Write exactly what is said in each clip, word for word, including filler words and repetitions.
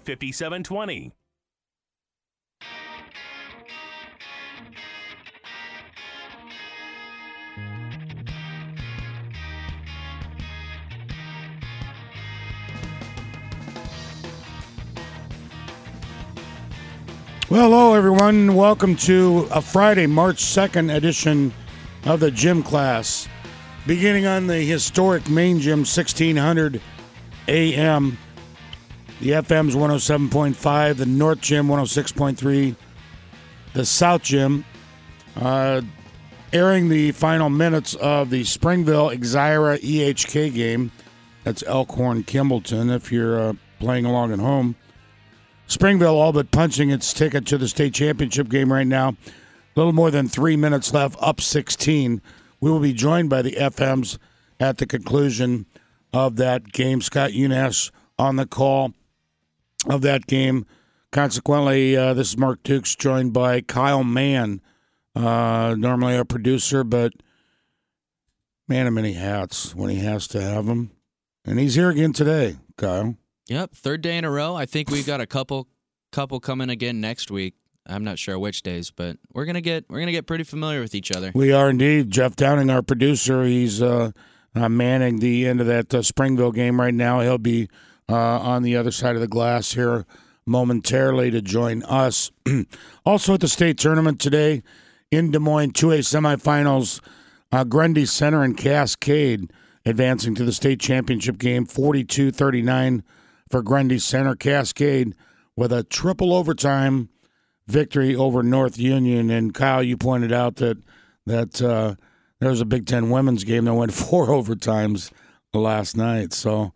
fifty-seven twenty. Well, hello, everyone. Welcome to a Friday, March second edition of the Gym Class. Beginning on the historic main gym, sixteen hundred A M. The F M's one oh seven point five, the North Gym one oh six point three, the South Gym. Uh, airing the final minutes of the Springville Exira E H K game. That's Elkhorn Kimballton if you're uh, playing along at home. Springville all but punching its ticket to the state championship game right now. A little more than three minutes left, up sixteen. We will be joined by the F Ms at the conclusion of that game. Scott Unash on the call of that game. Consequently, uh, this is Mark Dukes joined by Kyle Mann, uh, normally our producer, but man of many hats when he has to have them. And he's here again today, Kyle. Yep, third day in a row. I think we've got a couple couple coming again next week. I'm not sure which days, but we're gonna get we're gonna get pretty familiar with each other. We are indeed. Jeff Downing, our producer, he's uh, uh, manning the end of that uh, Springville game right now. He'll be uh, on the other side of the glass here momentarily to join us. Also at the state tournament today in Des Moines, two A semifinals. Uh, Grundy Center and Cascade advancing to the state championship game, forty-two thirty-nine. For Grundy Center. Cascade with a triple overtime victory over North Union. And Kyle, you pointed out that that uh, there was a Big Ten women's game that went four overtimes last night. So,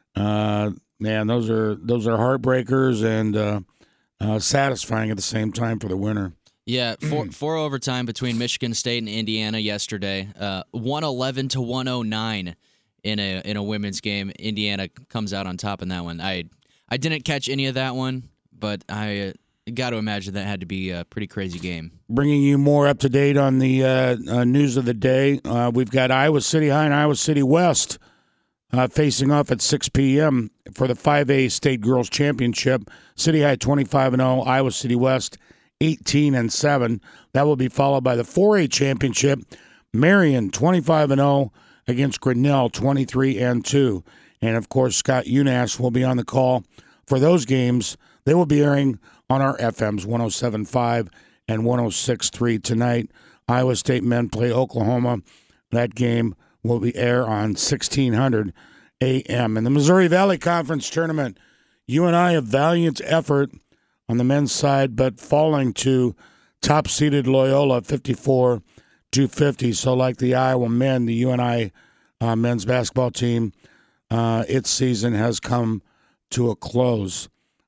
uh, man, those are those are heartbreakers and uh, uh, satisfying at the same time for the winner. Yeah, four, four overtime between Michigan State and Indiana yesterday. Uh, one eleven to one oh nine. In a in a women's game. Indiana comes out on top in that one. I I didn't catch any of that one, but I uh, got to imagine that had to be a pretty crazy game. Bringing you more up to date on the uh, uh, news of the day, uh, we've got Iowa City High and Iowa City West uh, facing off at six p.m. for the five A State Girls Championship. City High twenty-five and oh, Iowa City West eighteen and seven. That will be followed by the four A Championship. Marion twenty-five and oh. Against Grinnell, twenty-three and two. And, of course, Scott Unash will be on the call for those games. They will be airing on our F Ms, one oh seven point five and one oh six point three tonight. Iowa State men play Oklahoma. That game will be air on sixteen hundred A M. In the Missouri Valley Conference Tournament, U N I a valiant effort on the men's side, but falling to top-seeded Loyola, fifty-four two fifty. So like the Iowa men, the U N I uh, men's basketball team, uh, its season has come to a close.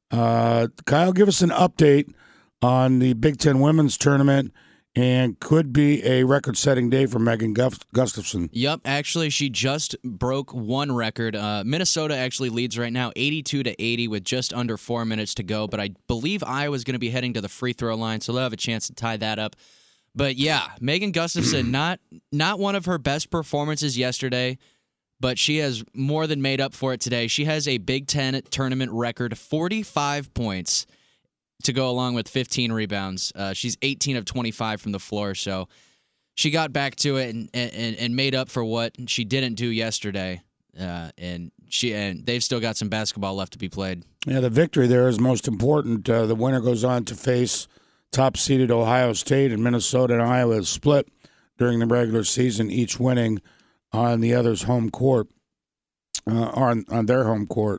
Uh, Kyle, give us an update on the Big Ten women's tournament and could be a record-setting day for Megan Gust- Gustafson. Yep, actually, she just broke one record. Uh, Minnesota actually leads right now, eighty-two to eighty, with just under four minutes to go. But I believe Iowa's going to be heading to the free throw line, so they'll have a chance to tie that up. But yeah, Megan Gustafson, not not one of her best performances yesterday, but she has more than made up for it today. She has a Big Ten tournament record, forty-five points to go along with fifteen rebounds. Uh, she's eighteen of twenty-five from the floor, so she got back to it and and, and made up for what she didn't do yesterday. Uh, and she and they've still got some basketball left to be played. Yeah, the victory there is most important. Uh, the winner goes on to face top-seeded Ohio State, and Minnesota and Iowa is split during the regular season, each winning on the other's home court, uh, on, on their home court.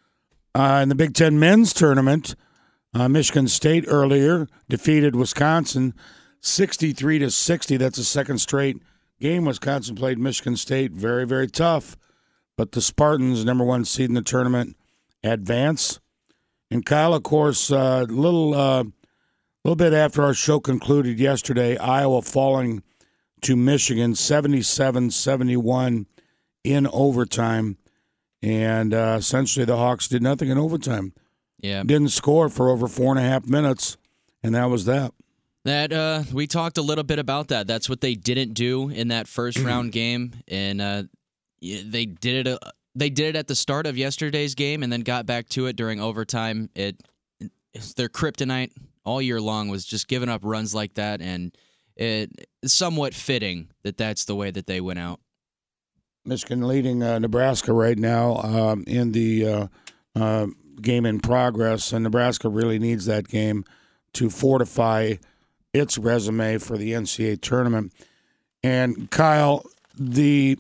Uh, in the Big Ten men's tournament, uh, Michigan State earlier defeated Wisconsin sixty-three to sixty. That's a second straight game Wisconsin played Michigan State. Very, very tough. But the Spartans, number one seed in the tournament, advance. And Kyle, of course, a uh, little... Uh, A little bit after our show concluded yesterday, Iowa falling to Michigan seventy-seven seventy-one in overtime. And uh, essentially the Hawks did nothing in overtime. Yeah. Didn't score for over four and a half minutes, and that was that. That uh, we talked a little bit about that. That's what they didn't do in that first round game, and uh, they did it uh, they did it at the start of yesterday's game and then got back to it during overtime. It their kryptonite all year long was just giving up runs like that, and it is somewhat fitting that that's the way that they went out. Michigan leading uh, Nebraska right now um, in the uh, uh, game in progress, and Nebraska really needs that game to fortify its resume for the N C double A tournament. And Kyle, the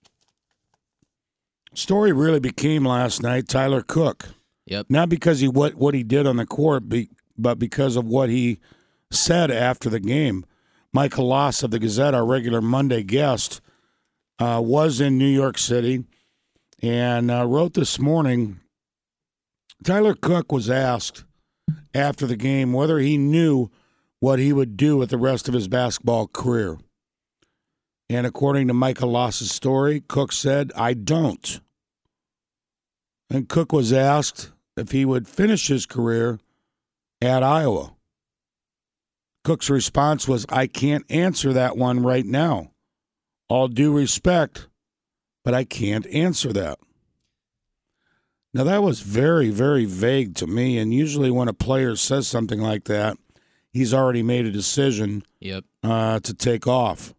story really became last night Tyler Cook. Yep. Not because he what what he did on the court, but because of what he said after the game. Michael Loss of the Gazette, our regular Monday guest, uh, was in New York City and uh, wrote this morning. Tyler Cook was asked after the game whether he knew what he would do with the rest of his basketball career. And according to Michael Loss's story, Cook said, "I don't." And Cook was asked if he would finish his career at Iowa. Cook's response was, "I can't answer that one right now. All due respect, but I can't answer that." Now, that was very, very vague to me, and usually when a player says something like that, he's already made a decision Yep. uh, to take off.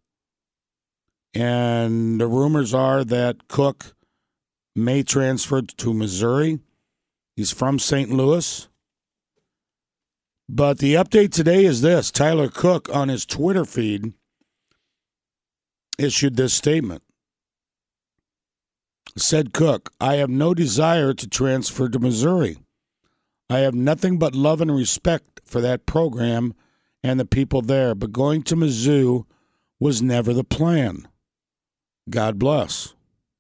And the rumors are that Cook may transfer to Missouri. He's from Saint Louis. But the update today is this. Tyler Cook, on his Twitter feed, issued this statement. Said Cook, "I have no desire to transfer to Missouri. I have nothing but love and respect for that program and the people there, but going to Mizzou was never the plan. God bless."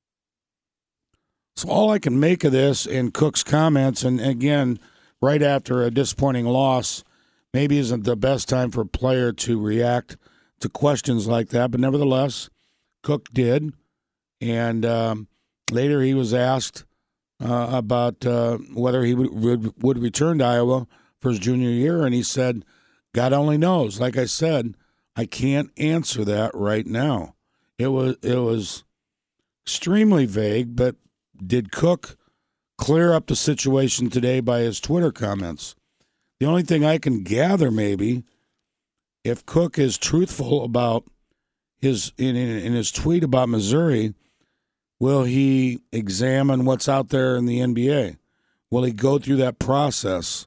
So all I can make of this in Cook's comments, and again, right after a disappointing loss, maybe isn't the best time for a player to react to questions like that, but nevertheless, Cook did. And um, later he was asked uh, about uh, whether he would, would, would return to Iowa for his junior year, and he said, "God only knows." Like I said, I can't answer that right now. It was it was extremely vague, but did Cook clear up the situation today by his Twitter comments? The only thing I can gather, maybe, if Cook is truthful about his in, in, in his tweet about Missouri, will he examine what's out there in the N B A? Will he go through that process?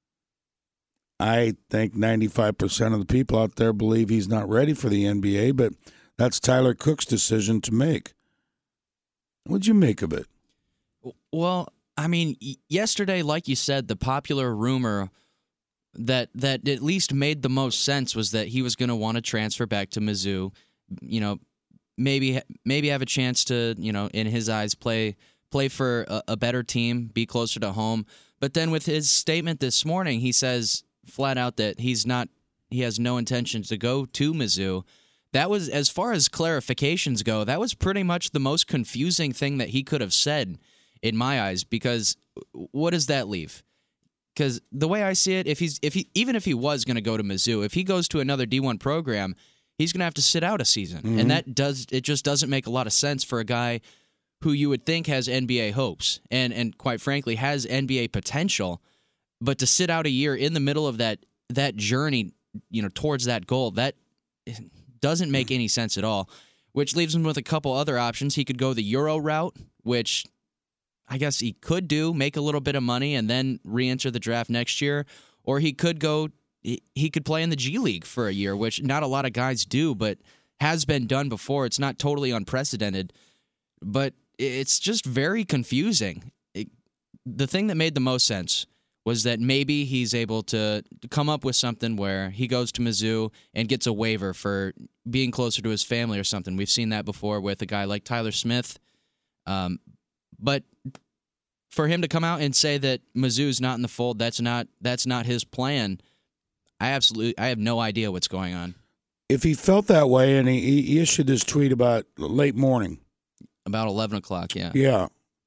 I think ninety-five percent of the people out there believe he's not ready for the N B A, but that's Tyler Cook's decision to make. What'd you make of it? Well, I mean, yesterday, like you said, the popular rumor that that at least made the most sense was that he was going to want to transfer back to Mizzou. You know, maybe maybe have a chance to, you know, in his eyes, play play for a, a better team, be closer to home. But then with his statement this morning, he says flat out that he's not, he has no intention to go to Mizzou. That was, as far as clarifications go, that was pretty much the most confusing thing that he could have said in my eyes, because what does that leave? Because the way I see it, if he's if he even if he was going to go to Mizzou, if he goes to another D one program, he's going to have to sit out a season, mm-hmm. and that does it just doesn't make a lot of sense for a guy who you would think has N B A hopes and and quite frankly has N B A potential, but to sit out a year in the middle of that that journey, you know, towards that goal, that doesn't make any sense at all. Which leaves him with a couple other options. He could go the Euro route, which I guess he could do, make a little bit of money, and then re-enter the draft next year. Or he could go, he could play in the G League for a year, which not a lot of guys do, but has been done before. It's not totally unprecedented, but it's just very confusing. It, the thing that made the most sense was that maybe he's able to come up with something where he goes to Mizzou and gets a waiver for being closer to his family or something. We've seen that before with a guy like Tyler Smith. Um, but for him to come out and say that Mizzou's not in the fold, that's not that's not his plan. I absolutely I have no idea what's going on. If he felt that way, and he, he issued this tweet about late morning, about eleven o'clock, yeah, yeah.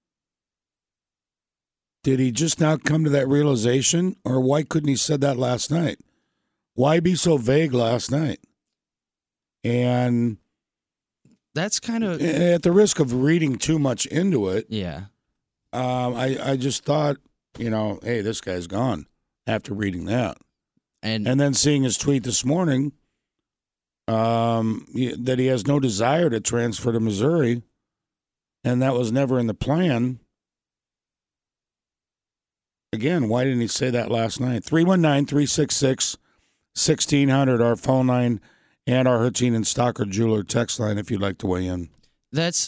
Did he just now come to that realization, or why couldn't he said that last night? Why be so vague last night? And that's kind of at the risk of reading too much into it. Yeah. Um, I I just thought, you know, hey, this guy's gone after reading that, and and then seeing his tweet this morning, um, that he has no desire to transfer to Missouri, and that was never in the plan. Again, why didn't he say that last night? three one nine, three six six, one six zero zero, our phone line, and our Hutchine and Stocker Jeweler text line if you'd like to weigh in. That's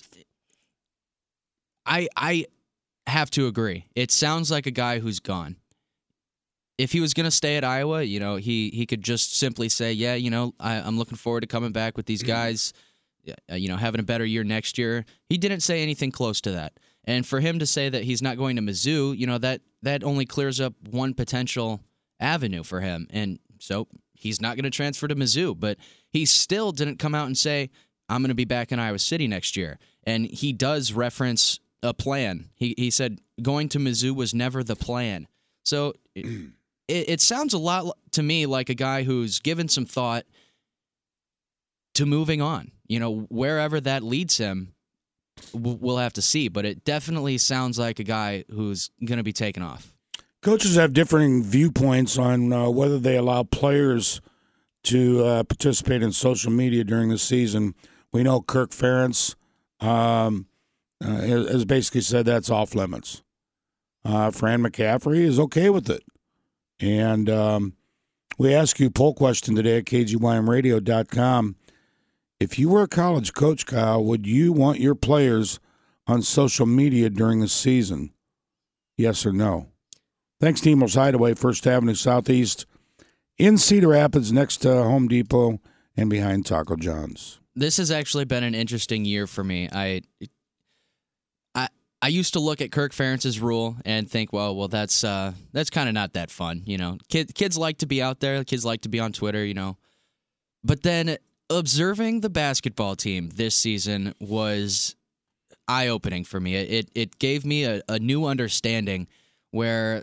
I I have to agree. It sounds like a guy who's gone. If he was going to stay at Iowa, you know, he he could just simply say, yeah, you know, I, I'm looking forward to coming back with these guys, you know, having a better year next year. He didn't say anything close to that. And for him to say that he's not going to Mizzou, you know, that that only clears up one potential avenue for him. And so he's not going to transfer to Mizzou, but he still didn't come out and say, I'm going to be back in Iowa City next year. And he does reference a plan. He he said going to Mizzou was never the plan. So it, it sounds a lot to me like a guy who's given some thought to moving on. You know, wherever that leads him, we'll have to see. But it definitely sounds like a guy who's going to be taken off. Coaches have differing viewpoints on uh, whether they allow players to uh, participate in social media during the season. We know Kirk Ferentz um, uh, has basically said that's off limits. Uh, Fran McCaffrey is okay with it. And um, we ask you a poll question today at K G Y M radio dot com. If you were a college coach, Kyle, would you want your players on social media during the season? Yes or no? Thanks to Nemo's Hideaway, First Avenue Southeast, in Cedar Rapids, next to Home Depot and behind Taco John's. This has actually been an interesting year for me. I I, I used to look at Kirk Ferentz's rule and think, well, well, that's uh, that's kind of not that fun. You know, Kid, kids like to be out there. Kids like to be on Twitter, you know. But then observing the basketball team this season was eye-opening for me. It it, it gave me a, a new understanding where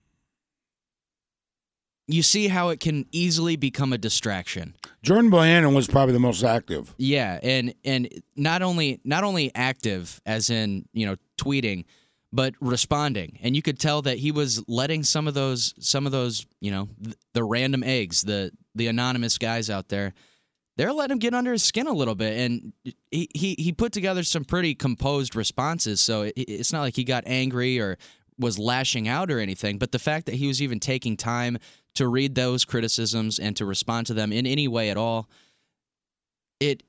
you see how it can easily become a distraction. Jordan Bohannon was probably the most active. Yeah, and and not only not only active as in, you know, tweeting, but responding. And you could tell that he was letting some of those some of those, you know, th- the random eggs, the the anonymous guys out there, they're letting him get under his skin a little bit. And he he, he put together some pretty composed responses, so it, it's not like he got angry or was lashing out or anything, but the fact that he was even taking time to read those criticisms and to respond to them in any way at all, it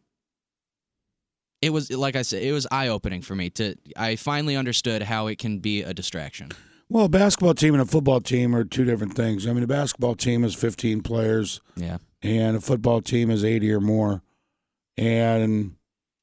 it was, like I said, it was eye-opening for me. To I finally understood how it can be a distraction. Well, a basketball team and a football team are two different things. I mean, a basketball team is fifteen players, yeah, and a football team is eighty or more. And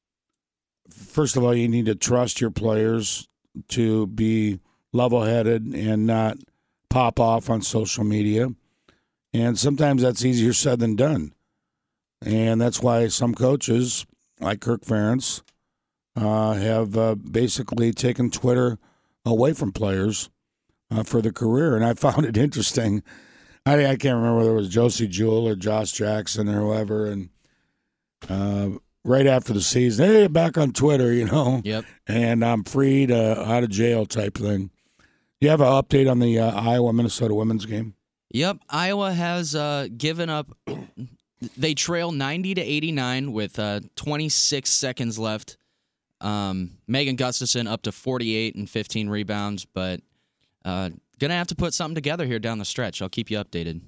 first of all, you need to trust your players to be level-headed and not pop off on social media. And sometimes that's easier said than done. And that's why some coaches, like Kirk Ferentz, uh, have uh, basically taken Twitter away from players uh, for their career. And I found it interesting. I, I can't remember whether it was Josie Jewell or Josh Jackson or whoever. And uh, right after the season, hey, back on Twitter, you know. Yep. And I'm freed uh, out of jail type thing. You have an update on the uh, Iowa-Minnesota women's game? Yep. Iowa has uh, given up. They trail ninety to eighty-nine with uh, twenty-six seconds left. Um, Megan Gustafson up to forty-eight and fifteen rebounds, but uh, going to have to put something together here down the stretch. I'll keep you updated.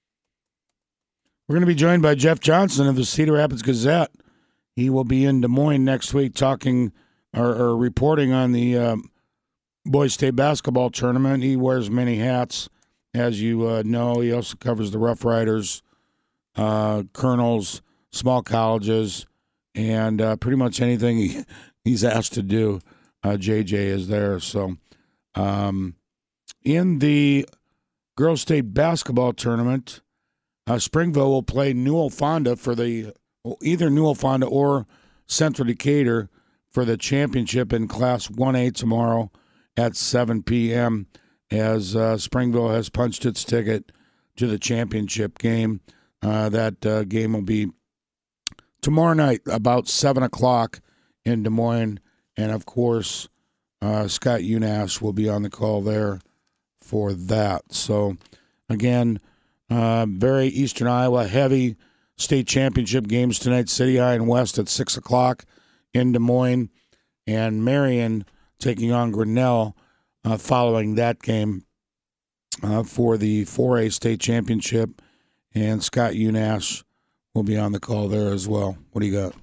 We're going to be joined by Jeff Johnson of the Cedar Rapids Gazette. He will be in Des Moines next week talking or, or reporting on the um, Boys State basketball tournament. He wears many hats, as you uh, know. He also covers the Rough Riders, uh, Colonels, small colleges, and uh, pretty much anything he, he's asked to do, uh, J J is there. So um, in the Girls State basketball tournament, uh, Springville will play Newell Fonda for the either Newell Fonda or Central Decatur for the championship in Class one A tomorrow at seven p.m. as uh, Springville has punched its ticket to the championship game. Uh, that uh, game will be tomorrow night about seven o'clock in Des Moines. And, of course, uh, Scott Unash will be on the call there for that. So, again, uh, very Eastern Iowa heavy state championship games tonight. City High and West at six o'clock in Des Moines. And Marion taking on Grinnell uh, following that game uh, for the four A state championship. And Scott Unash will be on the call there as well. What do you got?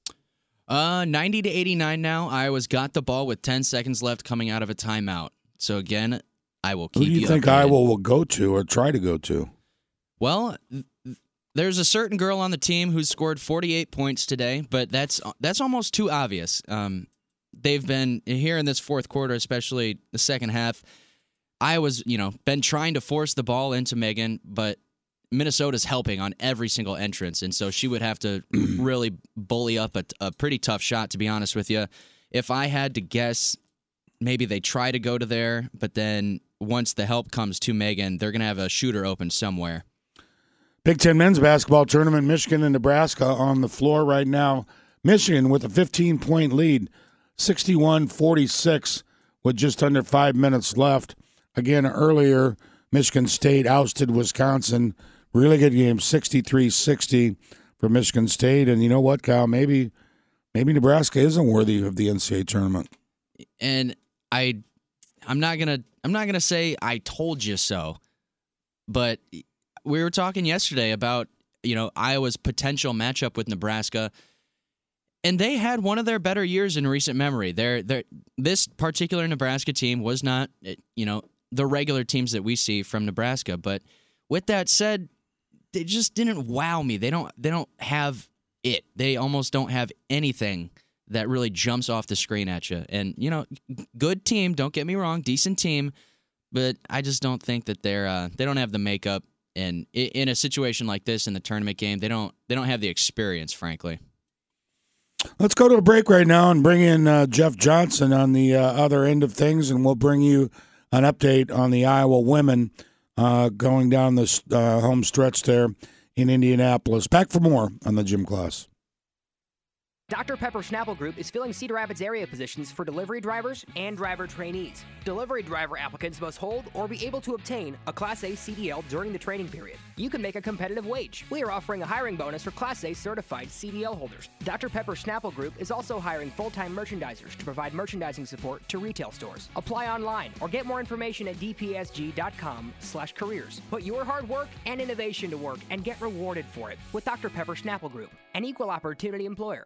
Uh, ninety to eighty-nine now. Iowa's got the ball with ten seconds left coming out of a timeout. So, again, I will keep Who do you, you think updated. Iowa will go to or try to go to? Well, th- there's a certain girl on the team who scored forty-eight points today, but that's that's almost too obvious. Um, they've been, here in this fourth quarter, especially the second half, Iowa's, you know, been trying to force the ball into Megan, but Minnesota's helping on every single entrance, and so she would have to really bully up a, a pretty tough shot, to be honest with you. If I had to guess, maybe they try to go to there, but then once the help comes to Megan, they're going to have a shooter open somewhere. Big Ten men's basketball tournament, Michigan and Nebraska on the floor right now. Michigan with a fifteen-point lead, sixty-one forty-six with just under five minutes left. Again, earlier, Michigan State ousted Wisconsin. Really good game, sixty-three sixty for Michigan State. And you know what, Kyle? Maybe maybe Nebraska isn't worthy of the N C double A tournament. And I, I'm not gonna I'm not gonna say I told you so, but we were talking yesterday about, you know, Iowa's potential matchup with Nebraska, and they had one of their better years in recent memory. They're, they're, this particular Nebraska team was not, you know, the regular teams that we see from Nebraska. But with that said, they just didn't wow me. They don't they don't have it. They almost don't have anything that really jumps off the screen at you. And, you know, good team, don't get me wrong, decent team, but I just don't think that they're uh, they don't have the makeup. And in a situation like this in the tournament game, they don't they don't have the experience, frankly. Let's go to a break right now and bring in uh, Jeff Johnson on the uh, other end of things, and we'll bring you an update on the Iowa women uh, going down the uh, home stretch there in Indianapolis. Back for more on the Gym Class. Doctor Pepper Snapple Group is filling Cedar Rapids area positions for delivery drivers and driver trainees. Delivery driver applicants must hold or be able to obtain a Class A C D L during the training period. You can make a competitive wage. We are offering a hiring bonus for Class A certified C D L holders. Doctor Pepper Snapple Group is also hiring full-time merchandisers to provide merchandising support to retail stores. Apply online or get more information at d p s g dot com slash careers. Put your hard work and innovation to work and get rewarded for it with Doctor Pepper Snapple Group, an equal opportunity employer.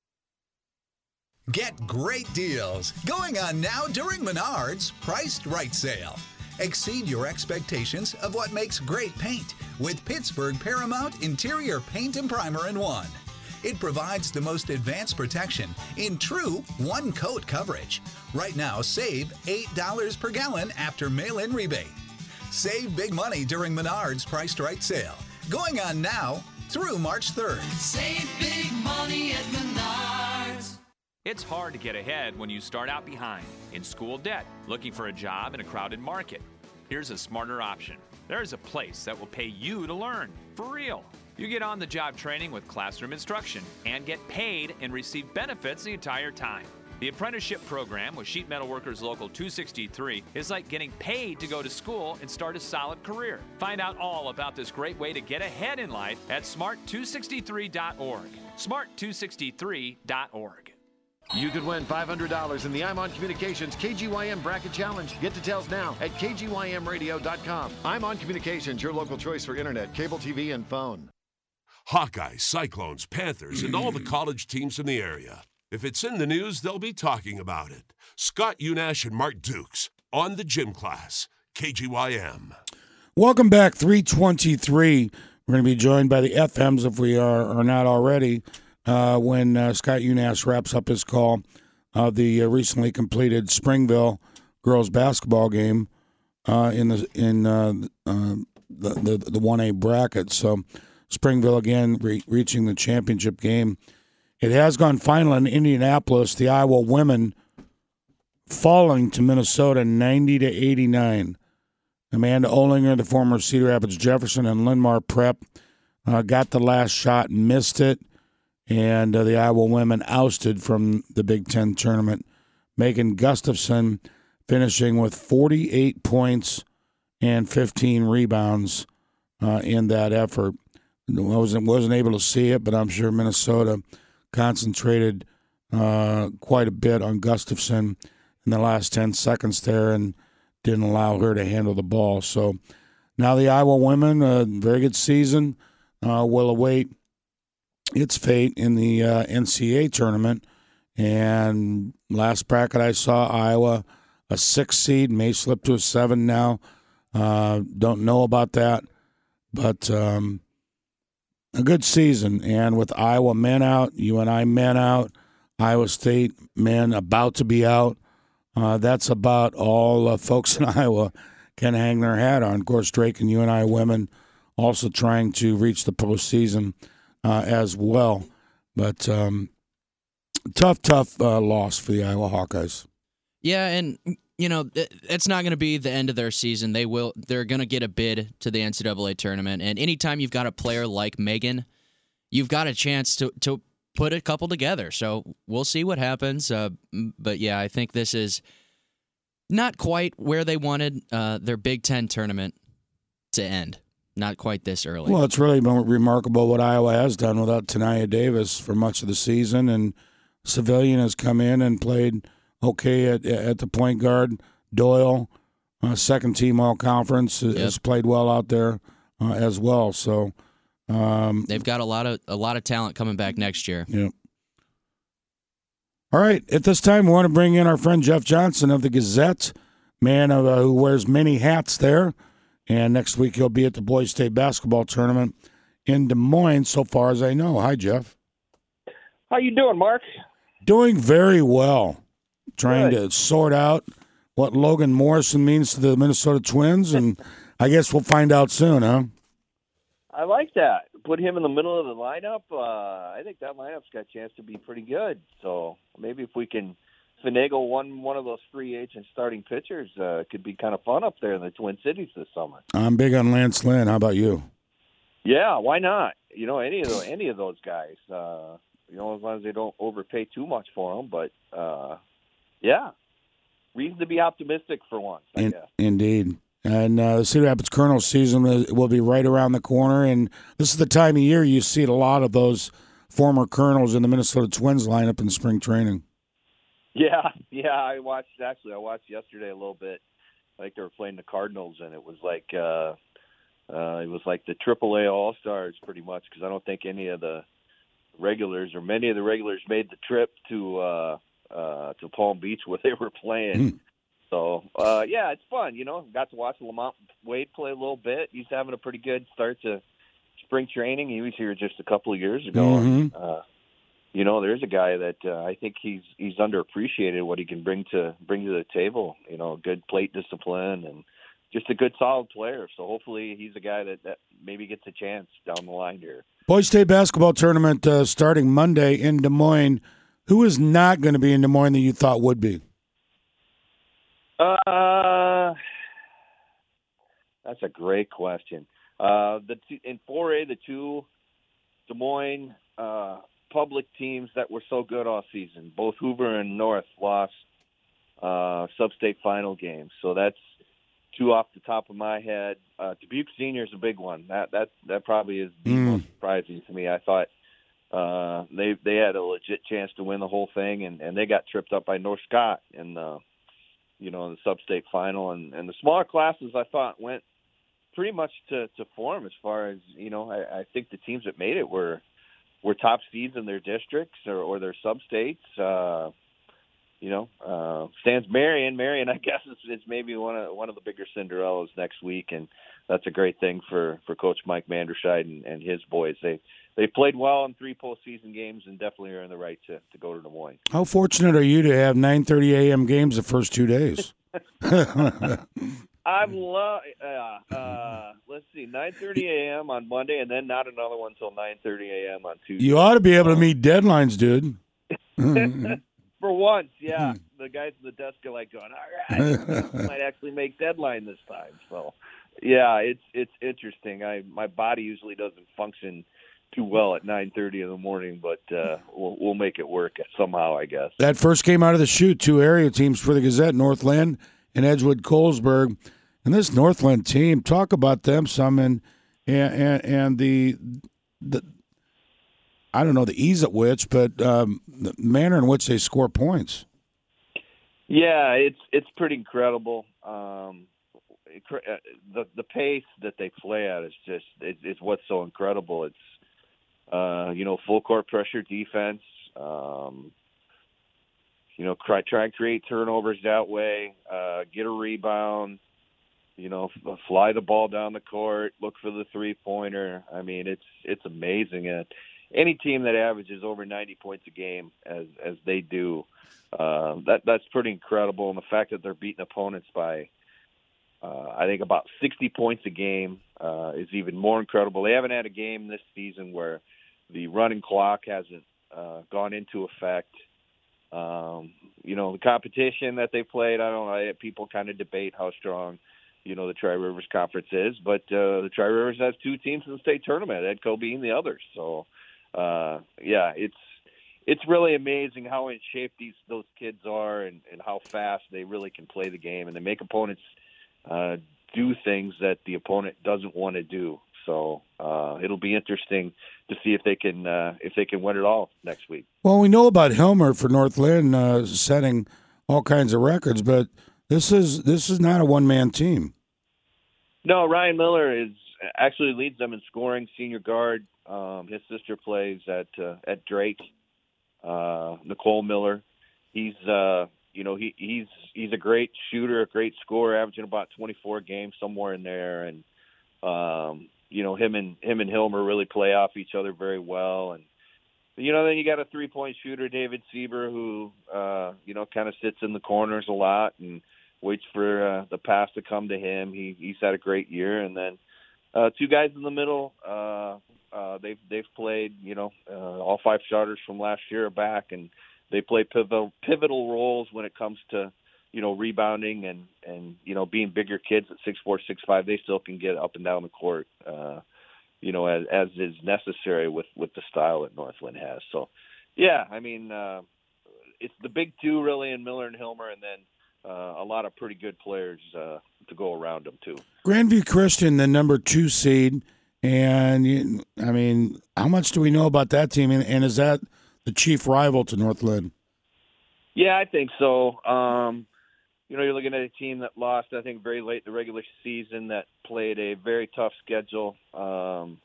Get great deals going on now during Menards Priced Right sale. Exceed your expectations of what makes great paint with Pittsburgh Paramount Interior Paint and Primer in one. It provides the most advanced protection in true one-coat coverage. Right now, save eight dollars per gallon after mail-in rebate. Save big money during Menards Priced Right sale. Going on now through March third. Save big money at Menards. It's hard to get ahead when you start out behind, in school debt, looking for a job in a crowded market. Here's a smarter option. There's a place that will pay you to learn, for real. You get on-the-job training with classroom instruction and get paid and receive benefits the entire time. The apprenticeship program with Sheet Metal Workers Local two sixty-three is like getting paid to go to school and start a solid career. Find out all about this great way to get ahead in life at smart two sixty-three dot org. smart two sixty-three dot org. You could win five hundred dollars in the I'm On Communications K G Y M Bracket Challenge. Get details now at k g y m radio dot com. I'm On Communications, your local choice for internet, cable T V, and phone. Hawkeyes, Cyclones, Panthers, and all the college teams in the area. If it's in the news, they'll be talking about it. Scott Unash and Mark Dukes on the Gym Class, K G Y M. Welcome back, three twenty-three. We're going to be joined by the F Ms, if we are, are not already, Uh, when uh, Scott Unash wraps up his call of the uh, recently completed Springville girls basketball game uh, in the in uh, uh, the, the the one A bracket. So Springville again re- reaching the championship game. It has gone final in Indianapolis. The Iowa women falling to Minnesota ninety to eighty-nine. Amanda Olinger, the former Cedar Rapids Jefferson and Linn-Mar Prep, uh, got the last shot, missed it. and uh, the Iowa women ousted from the Big Ten tournament. Megan Gustafson finishing with forty-eight points and fifteen rebounds uh, in that effort. I wasn't, wasn't able to see it, but I'm sure Minnesota concentrated uh, quite a bit on Gustafson in the last ten seconds there and didn't allow her to handle the ball. So now the Iowa women, a very good season, uh, will await its fate in the uh, N C double A tournament. And last bracket I saw, Iowa, a six seed, may slip to a seven now. Uh, don't know about that, but um, a good season. And with Iowa men out, U N I men out, Iowa State men about to be out, uh, that's about all uh, folks in Iowa can hang their hat on. Of course, Drake and U N I women also trying to reach the postseason uh, as well. But um, tough, tough uh, loss for the Iowa Hawkeyes. Yeah, and you know it's not going to be the end of their season. They will. They're going to get a bid to the N C double A tournament, and anytime you've got a player like Megan, you've got a chance to to put a couple together. So we'll see what happens. Uh, but yeah, I think this is not quite where they wanted uh, their Big Ten tournament to end. Not quite this early. Well, it's really been remarkable what Iowa has done without Tania Davis for much of the season, and Civilian has come in and played okay at at the point guard. Doyle, uh, second team all conference, yep. has played well out there uh, as well. So um, they've got a lot of a lot of talent coming back next year. Yeah. All right. At this time, we want to bring in our friend Jeff Johnson of the Gazette, man of, uh, who wears many hats there. And next week he'll be at the Boys State basketball tournament in Des Moines, so far as I know. Hi, Jeff. How you doing, Mark? Doing very well. Trying Good. to sort out what Logan Morrison means to the Minnesota Twins, and I guess we'll find out soon, huh? I like that. Put him in the middle of the lineup. Uh, I think that lineup's got a chance to be pretty good. So maybe if we can finagle one one of those free agent starting pitchers, uh, it could be kind of fun up there in the Twin Cities this summer. I'm big on Lance Lynn. How about you? Yeah, why not? You know, any of those, any of those guys. Uh, you know, as long as they don't overpay too much for them. But uh, yeah, reason to be optimistic for once, I In, guess. Indeed. And uh, the Cedar Rapids Colonel season will be right around the corner, and this is the time of year you see a lot of those former Colonels in the Minnesota Twins lineup in spring training. Yeah, yeah, I watched, actually, I watched yesterday a little bit. I think they were playing the Cardinals, and it was like uh, uh, it was like the triple A All-Stars pretty much, because I don't think any of the regulars or many of the regulars made the trip to uh, uh, to Palm Beach where they were playing. Mm. So, uh, yeah, it's fun, you know. Got to watch Lamont Wade play a little bit. He's having a pretty good start to spring training. He was here just a couple of years ago. Mm-hmm. And, uh, you know, there's a guy that uh, I think he's he's underappreciated what he can bring to bring to the table. You know, good plate discipline and just a good, solid player. So hopefully he's a guy that, that maybe gets a chance down the line here. Boys State basketball tournament uh, starting Monday in Des Moines. Who is not going to be in Des Moines that you thought would be? Uh, that's a great question. Uh, the two, in four A, the two Des Moines uh, public teams that were so good all season, both Hoover and North, lost uh, sub-state final games. So that's two off the top of my head. Uh, Dubuque Senior is a big one. That that that probably is the Mm. most surprising to me. I thought uh, they they had a legit chance to win the whole thing, and, and they got tripped up by North Scott in the you know in the sub-state final. And, and the smaller classes I thought went pretty much to, to form as far as you know. I, I think the teams that made it were were top seeds in their districts or, or their sub-states. Uh, You know, uh, stands Marion. Marion, I guess, is, is maybe one of one of the bigger Cinderellas next week, and that's a great thing for, for Coach Mike Manderscheid and, and his boys. They they played well in three postseason games and definitely are in the right to, to go to Des Moines. How fortunate are you to have nine thirty a.m. games the first two days? I'm lo- uh, uh, let's see, nine thirty a.m. on Monday, and then not another one until nine thirty a.m. on Tuesday. You ought to be able to meet deadlines, dude. For once, yeah. The guys at the desk are like going, all right, we might actually make deadline this time. So, yeah, it's it's interesting. I My body usually doesn't function too well at nine thirty in the morning, but uh, we'll we'll make it work somehow, I guess. That first came out of the chute, two area teams for the Gazette, Northland and Edgewood Colesburg. And this Northland team, talk about them some, and and and the the I don't know the ease at which, but um, the manner in which they score points. Yeah, it's it's pretty incredible. Um, it, the the pace that they play at is just it, it's what's so incredible. It's uh, you know full court pressure defense. Um, you know, try, try and create turnovers that way. Uh, get a rebound. You know, fly the ball down the court. Look for the three pointer. I mean, it's it's amazing. And any team that averages over ninety points a game, as as they do, uh, that that's pretty incredible. And the fact that they're beating opponents by, uh, I think, about sixty points a game uh, is even more incredible. They haven't had a game this season where the running clock hasn't uh, gone into effect. Um, you know, the competition that they played, I don't know, people kind of debate how strong, you know, the Tri-Rivers Conference is, but uh, the Tri-Rivers has two teams in the state tournament, Edco being the other. So, uh, yeah, it's it's really amazing how in shape these those kids are and, and how fast they really can play the game, and they make opponents uh, do things that the opponent doesn't want to do. So uh, it'll be interesting to see if they can uh, if they can win it all next week. Well, we know about Hilmer for Northland uh, setting all kinds of records, but this is this is not a one man team. No, Ryan Miller is actually leads them in scoring. Senior guard. Um, his sister plays at uh, at Drake. Uh, Nicole Miller. He's uh, you know he he's he's a great shooter, a great scorer, averaging about twenty-four games somewhere in there, and um, you know him and him and Hilmer really play off each other very well. And you know then you got a three point shooter, David Sieber, who uh, you know kind of sits in the corners a lot and waits for uh, the pass to come to him. He he's had a great year, and then uh, two guys in the middle. Uh, uh, they've they've played, you know, uh, all five starters from last year are back, and they play pivotal pivotal roles when it comes to, you know, rebounding and and you know being bigger kids at six four, six five. They still can get up and down the court, uh, you know, as as is necessary with with the style that Northland has. So, yeah, I mean, uh, it's the big two really in Miller and Hilmer, and then. Uh, a lot of pretty good players uh, to go around them, too. Grandview Christian, the number two seed, and, you, I mean, how much do we know about that team, and, and is that the chief rival to Northland? Yeah, I think so. Um, you know, you're looking at a team that lost, I think, very late in the regular season, that played a very tough schedule, um,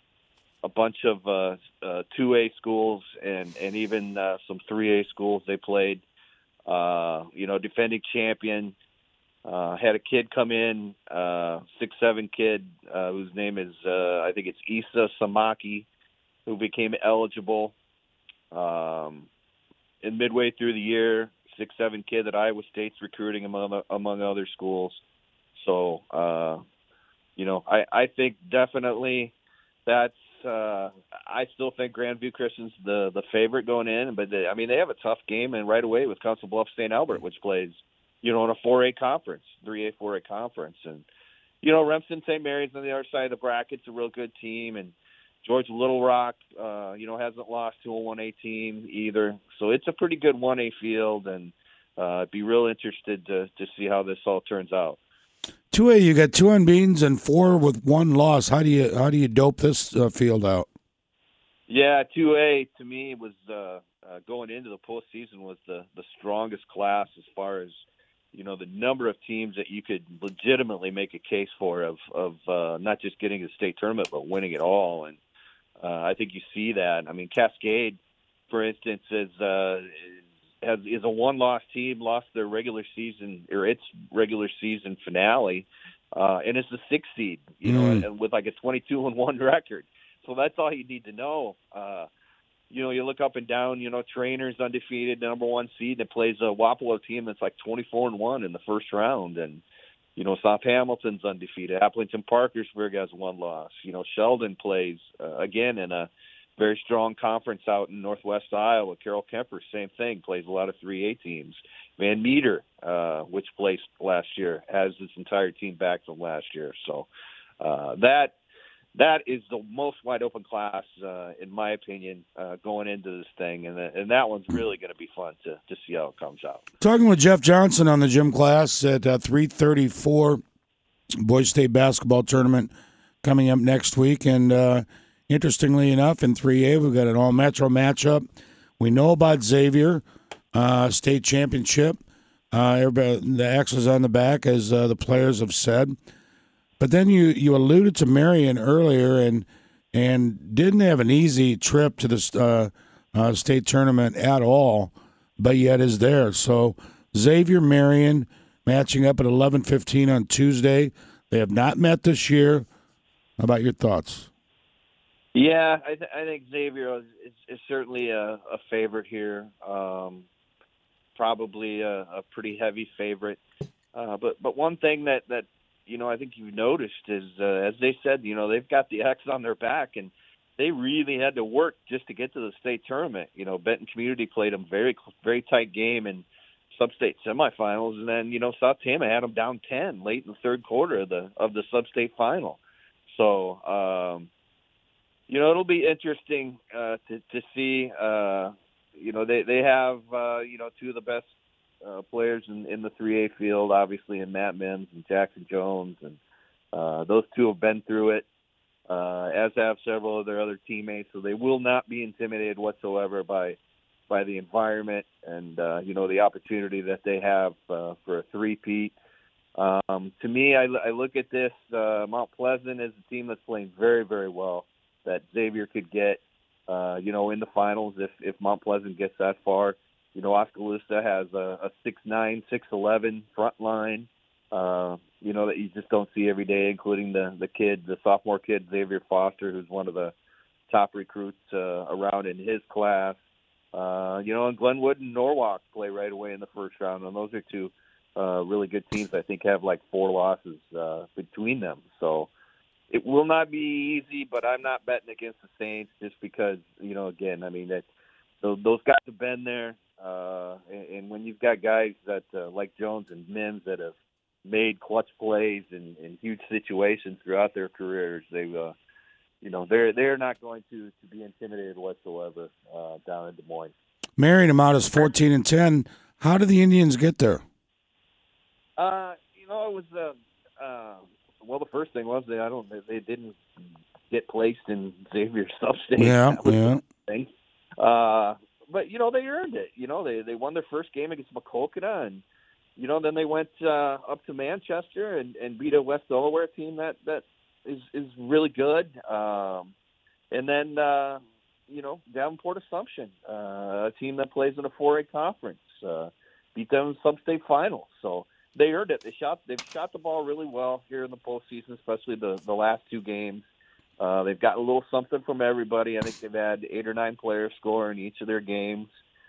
a bunch of uh, uh, two A schools and, and even uh, some three A schools they played. Uh, you know, defending champion, uh, had a kid come in, uh, six seven kid, uh, whose name is, uh, I think it's Issa Samaki, who became eligible, um, in midway through the year, six seven kid that Iowa State's recruiting among, among other schools. So, uh, you know, I, I think definitely that's, Uh, I still think Grandview Christian's the the favorite going in, but they, I mean they have a tough game, and right away with Council Bluffs Saint Albert, which plays, you know, in a four A conference, three A, four A conference, and you know Remsen Saint Mary's on the other side of the bracket's a real good team, and George Little Rock, uh, you know, hasn't lost to a one A team either, so it's a pretty good one A field, and uh, I'd be real interested to to see how this all turns out. two A, you got two unbeatens and four with one loss. How do you how do you dope this uh, field out? Yeah, two A to me was uh, uh, going into the postseason was the the strongest class as far as you know the number of teams that you could legitimately make a case for of of uh, not just getting to the state tournament but winning it all. And uh, I think you see that. I mean, Cascade, for instance, is uh, has is a one-loss team, lost their regular season or its regular season finale, uh, and it's the sixth seed, you know, Mm. and with like a twenty-two and one record. So that's all you need to know. Uh, you know, you look up and down, you know, Trainer's undefeated, number one seed, that plays a Wapello team that's like twenty-four and one in the first round. And, you know, South Hamilton's undefeated. Appleton Parkersburg has one loss. You know, Sheldon plays, uh, again, in a very strong conference out in northwest Iowa. Carroll Kemper, same thing, plays a lot of three A teams. Van Meter, uh, which placed last year, has its entire team back from last year. So uh, that that is the most wide open class, uh, in my opinion, uh, going into this thing, and and that one's really going to be fun to to see how it comes out. Talking with Jeff Johnson on the gym class at uh, three thirty-four, Boys State basketball tournament coming up next week, and uh, interestingly enough, in three A, we've got an all-metro matchup. We know about Xavier uh, state championship. Uh, everybody, the X is on the back, as uh, the players have said. But then you, you alluded to Marion earlier, and and didn't have an easy trip to the uh, uh, state tournament at all, but yet is there. So Xavier Marion matching up at eleven fifteen on Tuesday. They have not met this year. How about your thoughts? Yeah, I, th- I think Xavier is, is, is certainly a, a favorite here. Um, probably a, a pretty heavy favorite. Uh, but but one thing that, that you know I think you've noticed is, uh, as they said, you know they've got the X on their back, and they really had to work just to get to the state tournament. You know, Benton Community played a very very tight game in sub-state semifinals, and then you know South Tama had them down ten late in the third quarter of the of the sub-state final. So. Um, You know, it'll be interesting uh, to to see. Uh, you know, they they have uh, you know two of the best uh, players in, in the three A field, obviously, in Matt Mims and Jackson Jones, and uh, those two have been through it, uh, as have several of their other teammates. So they will not be intimidated whatsoever by by the environment and uh, you know the opportunity that they have uh, for a three-peat. Um, to me, I, I look at this. Uh, Mount Pleasant is a team that's playing very, very well, that Xavier could get, uh, you know, in the finals if, if Mount Pleasant gets that far. You know, Oskaloosa has a, a six nine, six eleven front line, uh, you know, that you just don't see every day, including the, the kid, the sophomore kid, Xavier Foster, who's one of the top recruits uh, around in his class. Uh, you know, and Glenwood and Norwalk play right away in the first round, and those are two uh, really good teams. I think have like four losses uh, between them. So, it will not be easy, but I'm not betting against the Saints just because, you know, again, I mean, that so those guys have been there. Uh, and, and when you've got guys that uh, like Jones and Mims that have made clutch plays in, in huge situations throughout their careers, they, uh, you know, they're they're not going to, to be intimidated whatsoever uh, down in Des Moines. Marion Amount is fourteen and ten. How did the Indians get there? Uh, you know, it was a. Uh, uh, Well, the first thing was they I don't they didn't get placed in Xavier's sub-state. Yeah, that was yeah. the thing. Uh, but you know they earned it. You know they they won their first game against Maquoketa, and you know then they went uh, up to Manchester and, and beat a West Delaware team that that is is really good. Um, and then uh, you know Davenport Assumption, uh, a team that plays in a four A conference, uh, beat them in the sub-state finals. So. They earned it. They shot. They've shot the ball really well here in the postseason, especially the, the last two games. Uh, they've got a little something from everybody. I think they've had eight or nine players score in each of their games.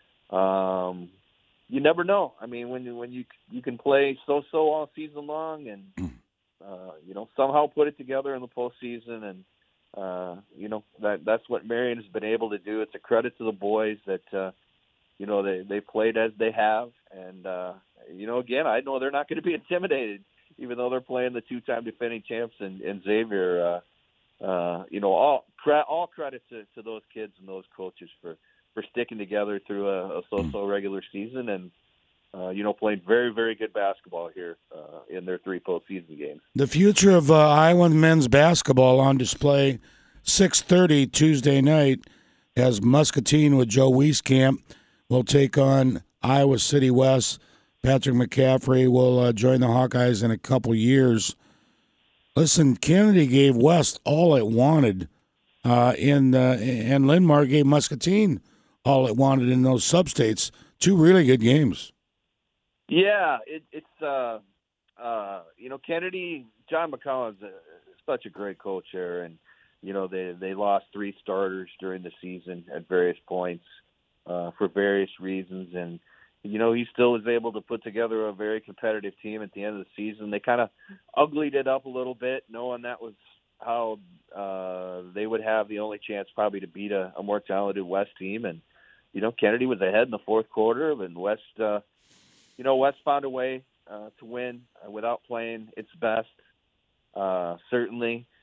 Um, you never know. I mean, when you when you you can play so so all season long, and uh, you know somehow put it together in the postseason, and uh, you know that that's what Marion has been able to do. It's a credit to the boys that uh, you know they they played as they have, and. Uh, You know, again, I know they're not going to be intimidated, even though they're playing the two-time defending champs and, and Xavier. Uh, uh, you know, all cre- all credit to, to those kids and those coaches for, for sticking together through a, a so-so regular season and, uh, you know, playing very, very good basketball here uh, in their three postseason games. The future of uh, Iowa men's basketball on display six thirty Tuesday night as Muscatine with Joe Wieskamp will take on Iowa City West. Patrick McCaffrey will uh, join the Hawkeyes in a couple years. Listen, Kennedy gave West all it wanted, uh, in uh, and Lindmar gave Muscatine all it wanted in those substates. Two really good games. Yeah, it, it's uh, uh, you know Kennedy, John McCollum's a, such a great coach there, and you know they they lost three starters during the season at various points uh, for various reasons, and. You know, he still was able to put together a very competitive team at the end of the season. They kind of uglied it up a little bit, knowing that was how uh, they would have the only chance probably to beat a, a more talented West team. And, you know, Kennedy was ahead in the fourth quarter, and West, uh, you know, West found a way uh, to win uh, without playing its best. Uh, certainly,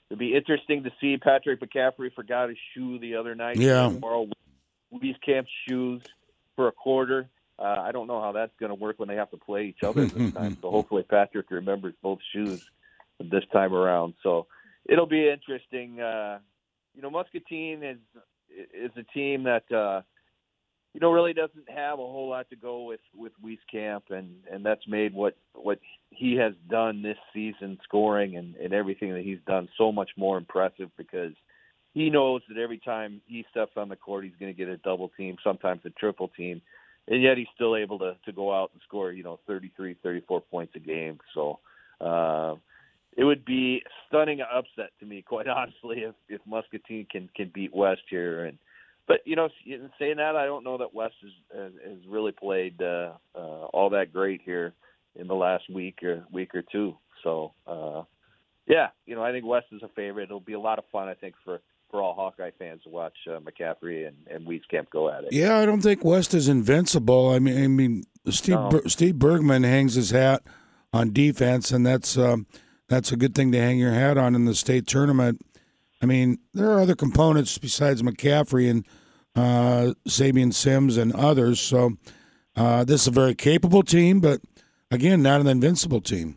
it'll be interesting to see. Patrick McCaffrey forgot his shoe the other night. Yeah. Tomorrow, Wieskamp's shoes for a quarter. Uh, I don't know how that's going to work when they have to play each other this time. So hopefully Patrick remembers both shoes this time around. So it'll be interesting. Uh, you know, Muscatine is is a team that uh, you know really doesn't have a whole lot to go with with Wieskamp, and and that's made what what he has done this season, scoring and, and everything that he's done, so much more impressive, because he knows that every time he steps on the court, he's going to get a double team, sometimes a triple team. And yet he's still able to, to go out and score, you know, thirty-three, thirty-four points a game. So uh, it would be a stunning upset to me, quite honestly, if, if Muscatine can, can beat West here. And But, you know, saying that, I don't know that West has, has really played uh, uh, all that great here in the last week or week or two. So, uh, yeah, you know, I think West is a favorite. It'll be a lot of fun, I think, for for all Hawkeye fans to watch uh, McCaffrey and, and Wieskamp go at it. Yeah, I don't think West is invincible. I mean, I mean, Steve No. Ber- Steve Bergman hangs his hat on defense, and that's um, that's a good thing to hang your hat on in the state tournament. I mean, there are other components besides McCaffrey and uh, Sabian Sims and others. So uh, this is a very capable team, but again, not an invincible team.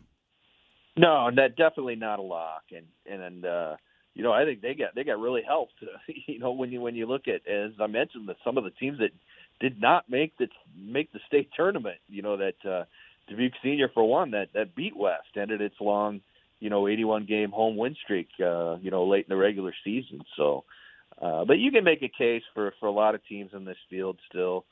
No, that definitely not a lock. And and uh, you know, I think they got they got really helped. You know, when you when you look at, as I mentioned, that some of the teams that did not make the make the state tournament. You know, that uh, Dubuque Senior, for one, that that beat West, ended its long, you know, eighty-one game home win streak. Uh, you know, late in the regular season. So, uh, but you can make a case for for a lot of teams in this field still.